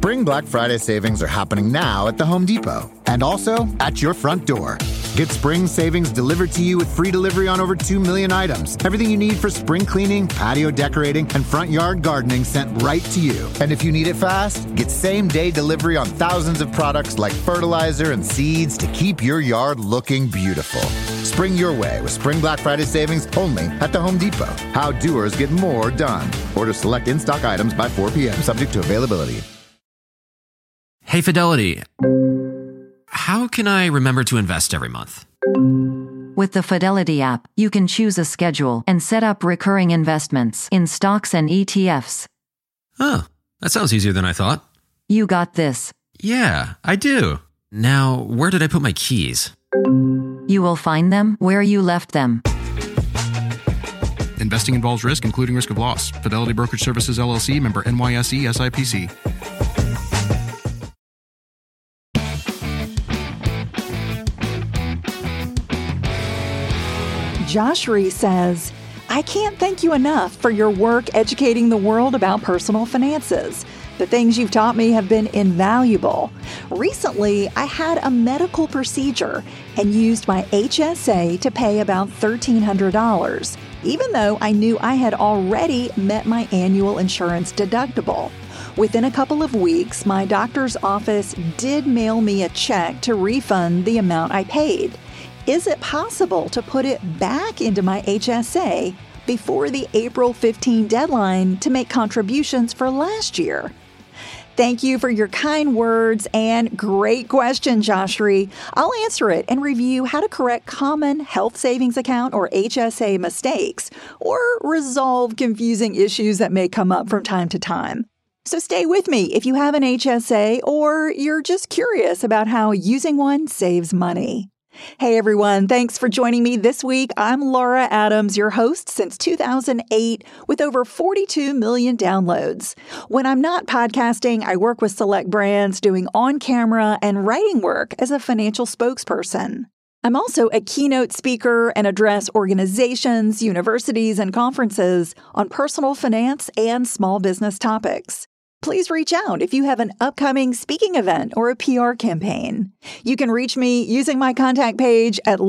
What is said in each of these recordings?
Spring Black Friday savings are happening now at the Home Depot and also at your front door. Get spring savings delivered to you with free delivery on over 2 million items. Everything you need for spring cleaning, patio decorating, and front yard gardening sent right to you. And if you need it fast, get same-day delivery on thousands of products like fertilizer and seeds to keep your yard looking beautiful. Spring your way with Spring Black Friday savings only at the Home Depot. How doers get more done. Order select in-stock items by 4 p.m. subject to availability. Hey, Fidelity. How can I remember to invest every month? With the Fidelity app, you can choose a schedule and set up recurring investments in stocks and ETFs. Oh, that sounds easier than I thought. You got this. Yeah, I do. Now, where did I put my keys? You will find them where you left them. Investing involves risk, including risk of loss. Fidelity Brokerage Services, LLC, member NYSE, SIPC. Joshry says, I can't thank you enough for your work educating the world about personal finances. The things you've taught me have been invaluable. Recently, I had a medical procedure and used my HSA to pay about $1,300, even though I knew I had already met my annual insurance deductible. Within a couple of weeks, my doctor's office did mail me a check to refund the amount I paid. Is it possible to put it back into my HSA before the April 15 deadline to make contributions for last year? Thank you for your kind words and great question, Joshry. I'll answer it and review how to correct common health savings account or HSA mistakes or resolve confusing issues that may come up from time to time. So stay with me if you have an HSA or you're just curious about how using one saves money. Hey everyone, thanks for joining me this week. I'm Laura Adams, your host since 2008 with over 42 million downloads. When I'm not podcasting, I work with select brands doing on-camera and writing work as a financial spokesperson. I'm also a keynote speaker and address organizations, universities, and conferences on personal finance and small business topics. Please reach out if you have an upcoming speaking event or a PR campaign. You can reach me using my contact page at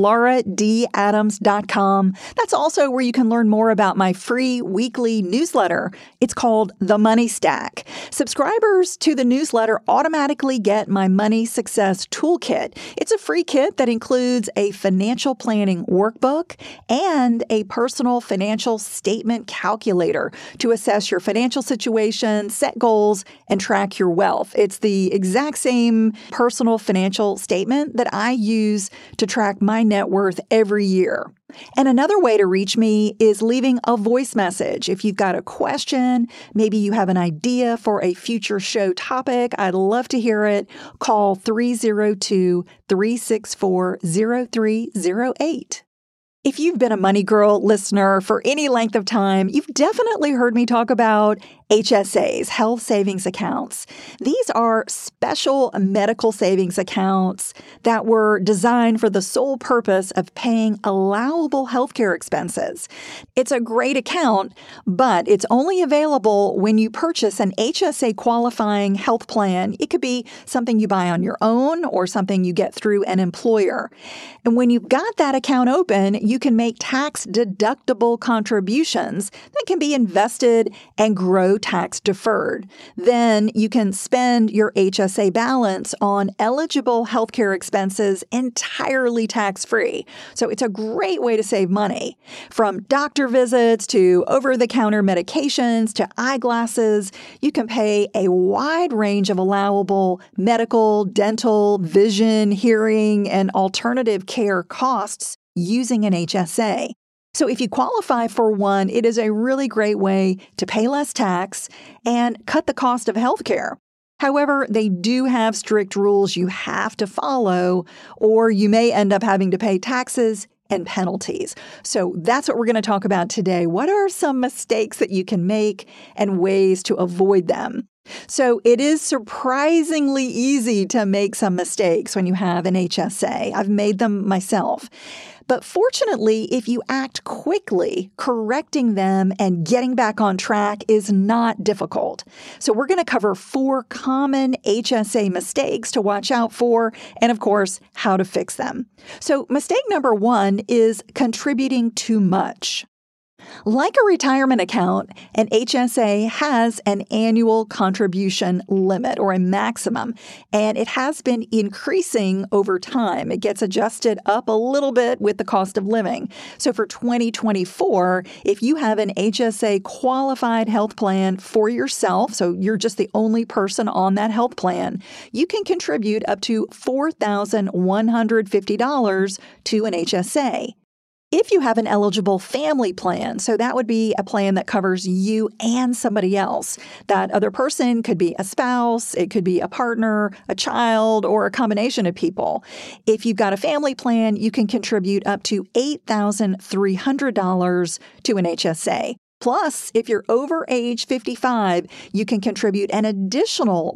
lauradadams.com. That's also where you can learn more about my free weekly newsletter. It's called The Money Stack. Subscribers to the newsletter automatically get my Money Success Toolkit. It's a free kit that includes a financial planning workbook and a personal financial statement calculator to assess your financial situation, set goals, and track your wealth. It's the exact same personal financial statement that I use to track my net worth every year. And another way to reach me is leaving a voice message. If you've got a question, maybe you have an idea for a future show topic, I'd love to hear it. Call 302-364-0308. If you've been a Money Girl listener for any length of time, you've definitely heard me talk about HSAs, health savings accounts. These are special medical savings accounts that were designed for the sole purpose of paying allowable healthcare expenses. It's a great account, but it's only available when you purchase an HSA qualifying health plan. It could be something you buy on your own or something you get through an employer. And when you've got that account open, you can make tax-deductible contributions that can be invested and grow tax deferred. Then you can spend your HSA balance on eligible healthcare expenses entirely tax-free. So it's a great way to save money. From doctor visits to over-the-counter medications to eyeglasses, you can pay a wide range of allowable medical, dental, vision, hearing, and alternative care costs using an HSA. So if you qualify for one, it is a really great way to pay less tax and cut the cost of healthcare. However, they do have strict rules you have to follow, or you may end up having to pay taxes and penalties. So that's what we're going to talk about today. What are some mistakes that you can make and ways to avoid them? So it is surprisingly easy to make some mistakes when you have an HSA. I've made them myself. But fortunately, if you act quickly, correcting them and getting back on track is not difficult. So we're going to cover 4 common HSA mistakes to watch out for and, of course, how to fix them. So mistake number 1 is contributing too much. Like a retirement account, an HSA has an annual contribution limit or a maximum, and it has been increasing over time. It gets adjusted up a little bit with the cost of living. So for 2024, if you have an HSA qualified health plan for yourself, so you're just the only person on that health plan, you can contribute up to $4,150 to an HSA. If you have an eligible family plan, so that would be a plan that covers you and somebody else. That other person could be a spouse, it could be a partner, a child, or a combination of people. If you've got a family plan, you can contribute up to $8,300 to an HSA. Plus, if you're over age 55, you can contribute an additional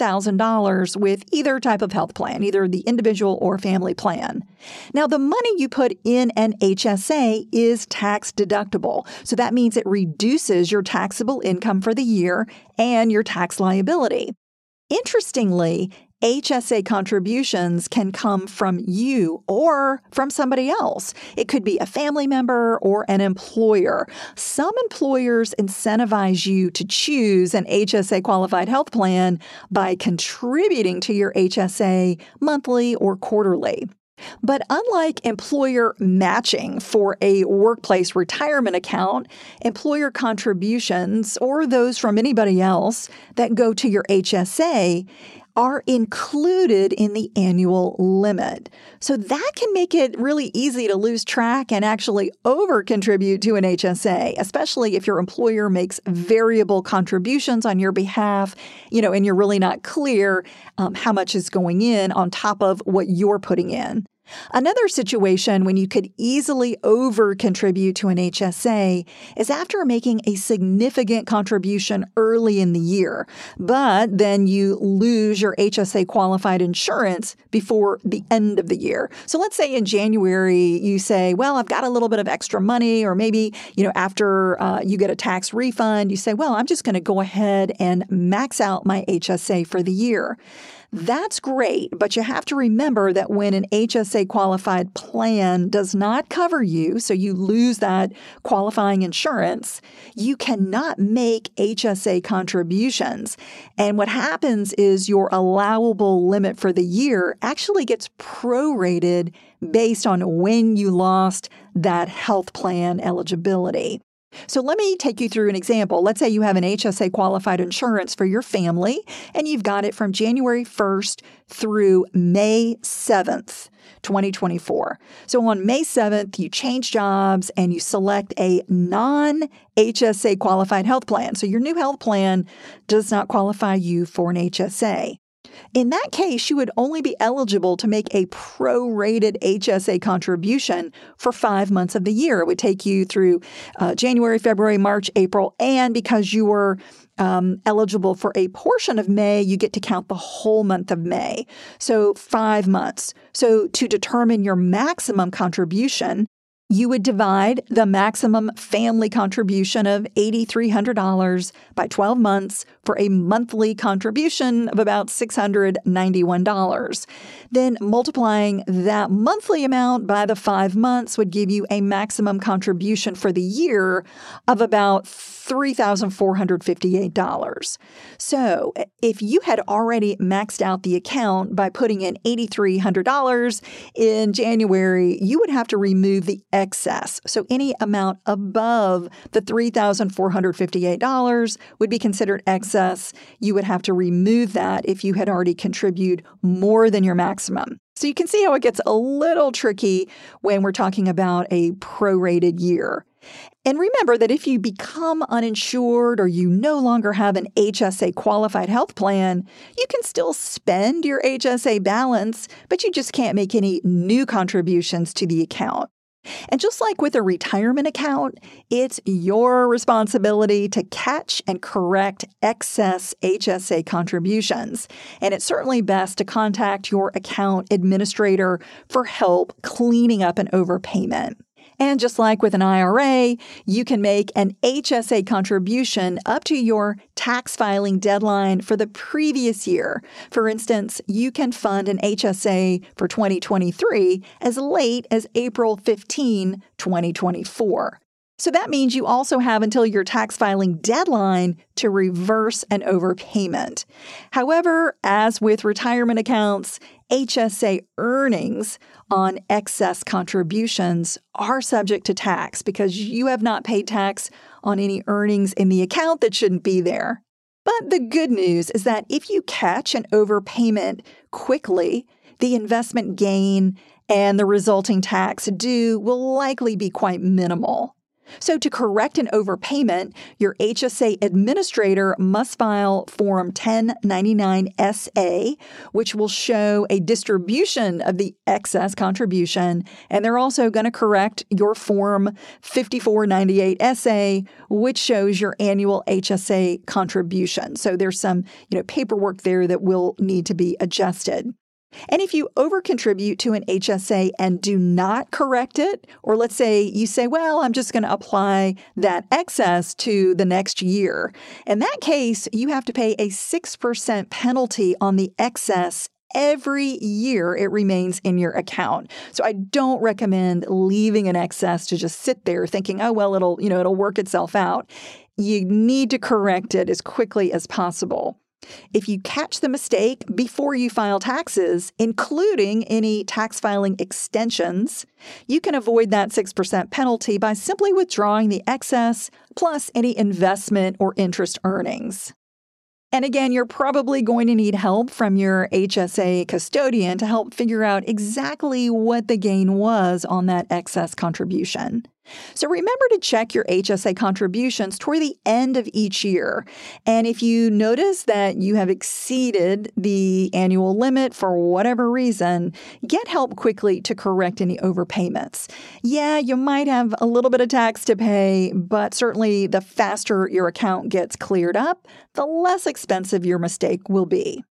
$1,000 with either type of health plan, either the individual or family plan. Now, the money you put in an HSA is tax deductible. So that means it reduces your taxable income for the year and your tax liability. Interestingly, HSA contributions can come from you or from somebody else. It could be a family member or an employer. Some employers incentivize you to choose an HSA qualified health plan by contributing to your HSA monthly or quarterly. But unlike employer matching for a workplace retirement account, employer contributions, or those from anybody else that go to your HSA, are included in the annual limit. So that can make it really easy to lose track and actually over-contribute to an HSA, especially if your employer makes variable contributions on your behalf, and you're really not clear how much is going in on top of what you're putting in. Another situation when you could easily over-contribute to an HSA is after making a significant contribution early in the year, but then you lose your HSA qualified insurance before the end of the year. So let's say in January you say, well, I've got a little bit of extra money, or maybe, after you get a tax refund, you say, well, I'm just going to go ahead and max out my HSA for the year. That's great, but you have to remember that when an HSA qualified plan does not cover you, so you lose that qualifying insurance, you cannot make HSA contributions. And what happens is your allowable limit for the year actually gets prorated based on when you lost that health plan eligibility. So let me take you through an example. Let's say you have an HSA qualified insurance for your family, and you've got it from January 1st through May 7th, 2024. So on May 7th, you change jobs and you select a non-HSA qualified health plan. So your new health plan does not qualify you for an HSA. In that case, you would only be eligible to make a prorated HSA contribution for 5 months of the year. It would take you through January, February, March, April, and because you were eligible for a portion of May, you get to count the whole month of May. So 5 months. So to determine your maximum contribution, you would divide the maximum family contribution of $8,300 by 12 months for a monthly contribution of about $691. Then multiplying that monthly amount by the 5 months would give you a maximum contribution for the year of about $3,458. So if you had already maxed out the account by putting in $8,300 in January, you would have to remove the excess. So any amount above the $3,458 would be considered excess. You would have to remove that if you had already contributed more than your maximum. So you can see how it gets a little tricky when we're talking about a prorated year. And remember that if you become uninsured or you no longer have an HSA qualified health plan, you can still spend your HSA balance, but you just can't make any new contributions to the account. And just like with a retirement account, it's your responsibility to catch and correct excess HSA contributions. And it's certainly best to contact your account administrator for help cleaning up an overpayment. And just like with an IRA, you can make an HSA contribution up to your tax filing deadline for the previous year. For instance, you can fund an HSA for 2023 as late as April 15, 2024. So that means you also have until your tax filing deadline to reverse an overpayment. However, as with retirement accounts, HSA earnings on excess contributions are subject to tax because you have not paid tax on any earnings in the account that shouldn't be there. But the good news is that if you catch an overpayment quickly, the investment gain and the resulting tax due will likely be quite minimal. So to correct an overpayment, your HSA administrator must file Form 1099-SA, which will show a distribution of the excess contribution, and they're also going to correct your Form 5498-SA, which shows your annual HSA contribution. So there's some, paperwork there that will need to be adjusted. And if you overcontribute to an HSA and do not correct it, or let's say you say, well, I'm just going to apply that excess to the next year. In that case, you have to pay a 6% penalty on the excess every year it remains in your account. So I don't recommend leaving an excess to just sit there thinking, oh, well, it'll work itself out. You need to correct it as quickly as possible. If you catch the mistake before you file taxes, including any tax filing extensions, you can avoid that 6% penalty by simply withdrawing the excess plus any investment or interest earnings. And again, you're probably going to need help from your HSA custodian to help figure out exactly what the gain was on that excess contribution. So remember to check your HSA contributions toward the end of each year. And if you notice that you have exceeded the annual limit for whatever reason, get help quickly to correct any overpayments. Yeah, you might have a little bit of tax to pay, but certainly the faster your account gets cleared up, the less expensive your mistake will be.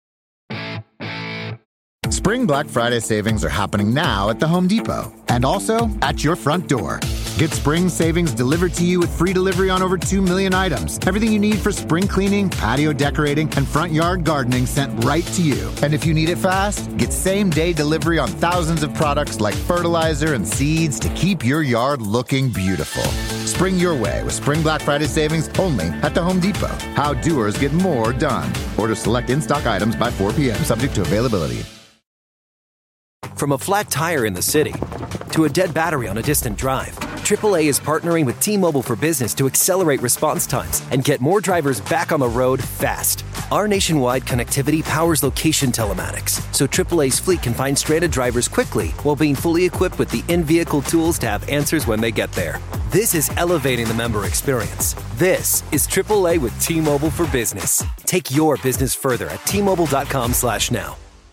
Spring Black Friday savings are happening now at the Home Depot and also at your front door. Get spring savings delivered to you with free delivery on over 2 million items. Everything you need for spring cleaning, patio decorating, and front yard gardening sent right to you. And if you need it fast, get same-day delivery on thousands of products like fertilizer and seeds to keep your yard looking beautiful. Spring your way with Spring Black Friday savings only at the Home Depot. How doers get more done. Order select in-stock items by 4 p.m. subject to availability. From a flat tire in the city to a dead battery on a distant drive, AAA is partnering with T-Mobile for Business to accelerate response times and get more drivers back on the road fast. Our nationwide connectivity powers location telematics, so AAA's fleet can find stranded drivers quickly while being fully equipped with the in-vehicle tools to have answers when they get there. This is elevating the member experience. This is AAA with T-Mobile for Business. Take your business further at T-Mobile.com/now.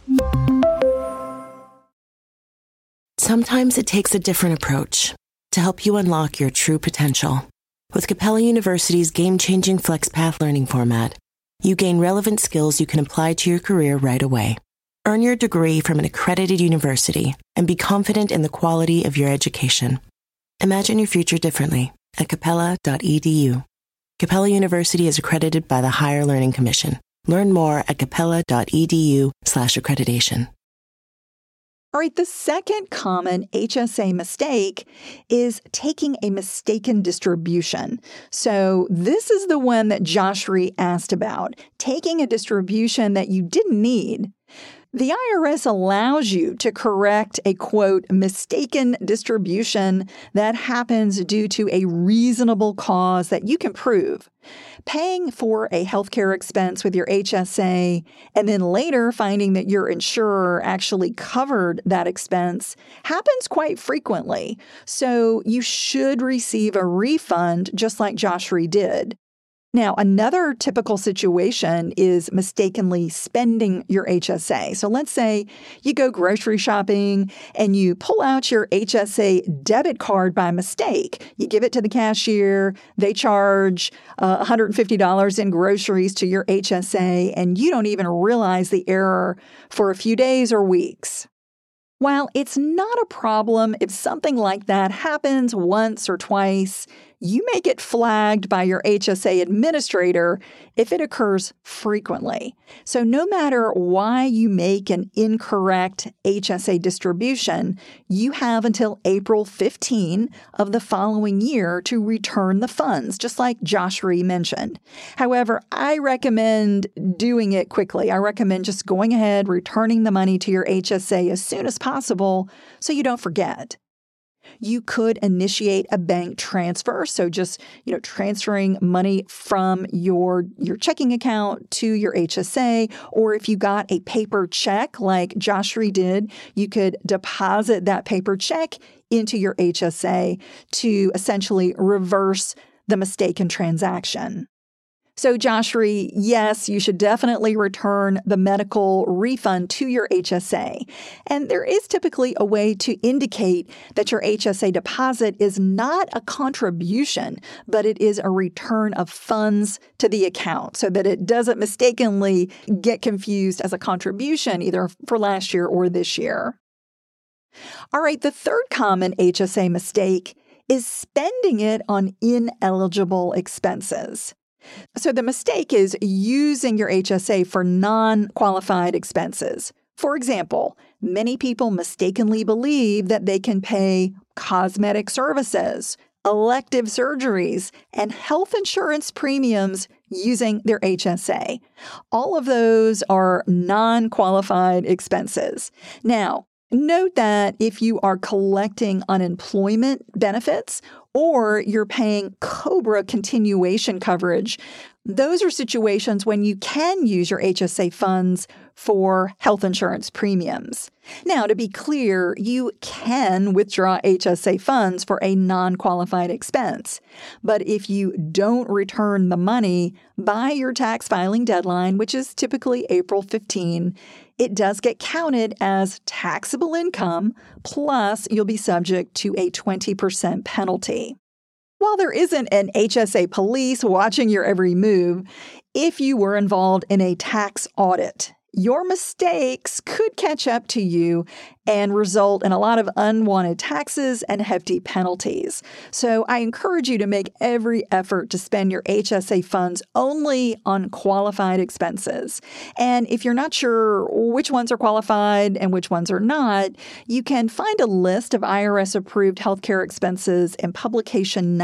Sometimes it takes a different approach to help you unlock your true potential. With Capella University's game-changing FlexPath learning format, you gain relevant skills you can apply to your career right away. Earn your degree from an accredited university and be confident in the quality of your education. Imagine your future differently at capella.edu. Capella University is accredited by the Higher Learning Commission. Learn more at capella.edu/accreditation. All right, the second common HSA mistake is taking a mistaken distribution. So this is the one that Joshry asked about, taking a distribution that you didn't need. The IRS allows you to correct a, quote, mistaken distribution that happens due to a reasonable cause that you can prove. Paying for a healthcare expense with your HSA and then later finding that your insurer actually covered that expense happens quite frequently. So you should receive a refund just like Joshry did. Now, another typical situation is mistakenly spending your HSA. So let's say you go grocery shopping and you pull out your HSA debit card by mistake. You give it to the cashier, they charge $150 in groceries to your HSA, and you don't even realize the error for a few days or weeks. While it's not a problem if something like that happens once or twice, you may get flagged by your HSA administrator if it occurs frequently. So no matter why you make an incorrect HSA distribution, you have until April 15 of the following year to return the funds, just like Joshry mentioned. However, I recommend doing it quickly. I recommend just going ahead, returning the money to your HSA as soon as possible so you don't forget. You could initiate a bank transfer, so just transferring money from your checking account to your HSA, or if you got a paper check like Joshry did, you could deposit that paper check into your HSA to essentially reverse the mistaken transaction. So Joshry, yes, you should definitely return the medical refund to your HSA. And there is typically a way to indicate that your HSA deposit is not a contribution, but it is a return of funds to the account so that it doesn't mistakenly get confused as a contribution either for last year or this year. All right, the third common HSA mistake is spending it on ineligible expenses. So the mistake is using your HSA for non-qualified expenses. For example, many people mistakenly believe that they can pay cosmetic services, elective surgeries, and health insurance premiums using their HSA. All of those are non-qualified expenses. Now, note that if you are collecting unemployment benefits or you're paying COBRA continuation coverage, those are situations when you can use your HSA funds for health insurance premiums. Now, to be clear, you can withdraw HSA funds for a non-qualified expense. But if you don't return the money by your tax filing deadline, which is typically April 15, it does get counted as taxable income, plus you'll be subject to a 20% penalty. While there isn't an HSA police watching your every move, if you were involved in a tax audit, your mistakes could catch up to you and result in a lot of unwanted taxes and hefty penalties. So I encourage you to make every effort to spend your HSA funds only on qualified expenses. And if you're not sure which ones are qualified and which ones are not, you can find a list of IRS-approved healthcare expenses in Publication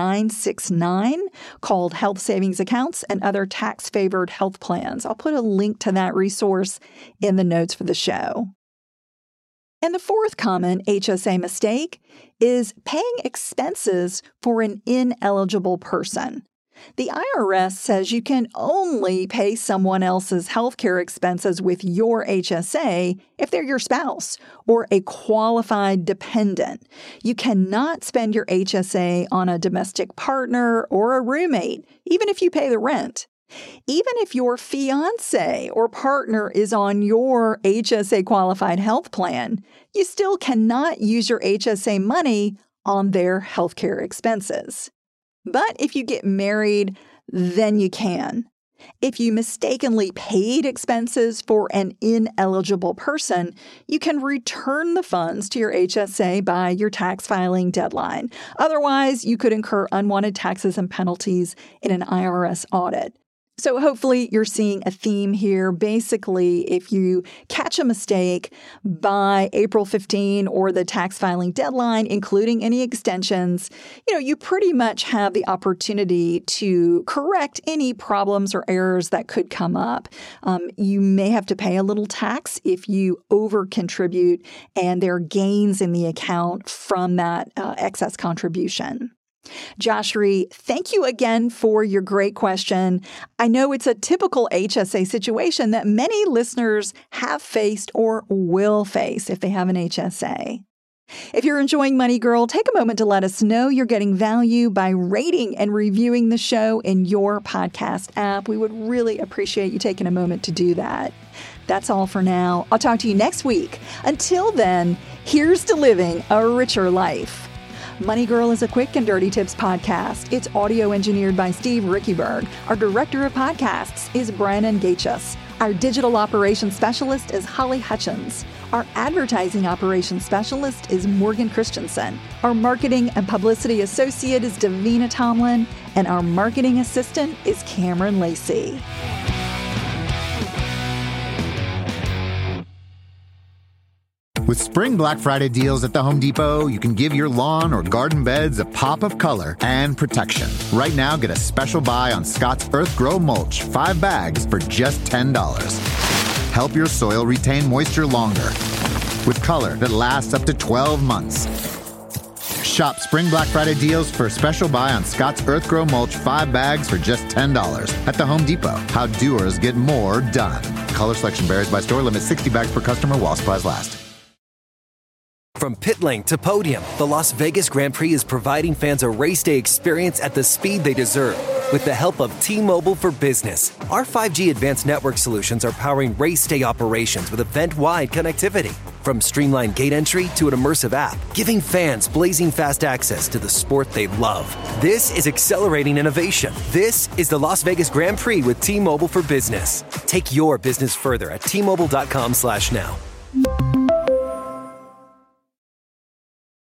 969 called Health Savings Accounts and Other Tax-Favored Health Plans. I'll put a link to that resource in the notes for the show. And the fourth common HSA mistake is paying expenses for an ineligible person. The IRS says you can only pay someone else's healthcare expenses with your HSA if they're your spouse or a qualified dependent. You cannot spend your HSA on a domestic partner or a roommate, even if you pay the rent. Even if your fiance or partner is on your HSA qualified health plan, you still cannot use your HSA money on their healthcare expenses. But if you get married, then you can. If you mistakenly paid expenses for an ineligible person, you can return the funds to your HSA by your tax filing deadline. Otherwise, you could incur unwanted taxes and penalties in an IRS audit. So hopefully you're seeing a theme here. Basically, if you catch a mistake by April 15 or the tax filing deadline, including any extensions, you pretty much have the opportunity to correct any problems or errors that could come up. You may have to pay a little tax if you over-contribute and there are gains in the account from that excess contribution. Joshry, thank you again for your great question. I know it's a typical HSA situation that many listeners have faced or will face if they have an HSA. If you're enjoying Money Girl, take a moment to let us know you're getting value by rating and reviewing the show in your podcast app. We would really appreciate you taking a moment to do that. That's all for now. I'll talk to you next week. Until then, here's to living a richer life. Money Girl is a quick and dirty tips podcast. It's audio engineered by Steve Rickyberg. Our director of podcasts is Brandon Gachus. Our digital operations specialist is Holly Hutchins. Our advertising operations specialist is Morgan Christensen. Our marketing and publicity associate is Davina Tomlin. And our marketing assistant is Cameron Lacey. With Spring Black Friday deals at the Home Depot, you can give your lawn or garden beds a pop of color and protection. Right now, get a special buy on Scott's Earth Grow Mulch, 5 bags for just $10. Help your soil retain moisture longer with color that lasts up to 12 months. Shop Spring Black Friday deals for a special buy on Scott's Earth Grow Mulch, 5 bags for just $10 at the Home Depot. How doers get more done. Color selection varies by store. Limit 60 bags per customer while supplies last. From pit lane to podium, the Las Vegas Grand Prix is providing fans a race day experience at the speed they deserve. With the help of T-Mobile for Business, our 5G advanced network solutions are powering race day operations with event-wide connectivity. From streamlined gate entry to an immersive app, giving fans blazing fast access to the sport they love. This is accelerating innovation. This is the Las Vegas Grand Prix with T-Mobile for Business. Take your business further at T-Mobile.com/now.